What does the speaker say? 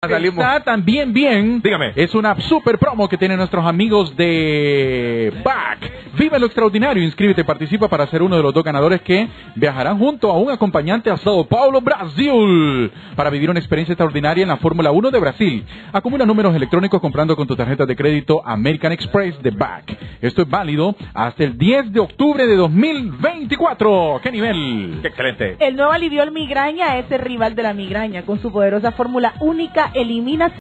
Está también bien. Dígame. Es una super promo que tienen nuestros amigos de BAC. Vive lo extraordinario. Inscríbete y participa para ser uno de los 2 ganadores que viajarán junto a un acompañante a Sao Paulo, Brasil, para vivir una experiencia extraordinaria en la Fórmula 1 de Brasil. Acumula números electrónicos comprando con tu tarjeta de crédito American Express de BAC. Esto es válido hasta el 10 de octubre de 2024. ¡Qué nivel! ¡Qué excelente! El nuevo Aliviol Migraña es el rival de la migraña. Con su poderosa fórmula única, elimina